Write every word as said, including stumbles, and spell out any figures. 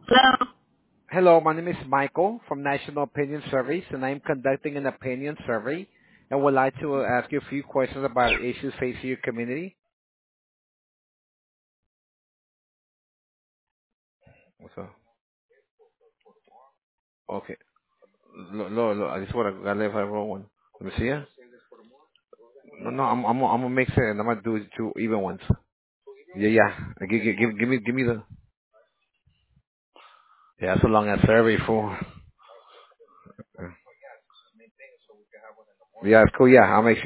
Hello. Hello, my name is Michael from National Opinion Surveys, and I'm conducting an opinion survey and would like to ask you a few questions about issues facing your community. What's up? Okay. Lo, lo, lo, I just want to gotta leave everyone one. Let me see ya. No, no, I'm, I'm, I'm gonna mix it and I'm gonna do two even ones. Yeah, yeah. Give, give, give, give me, give me the. Yeah, that's a long ass survey for. Yeah, it's cool. Yeah, I'll make sure.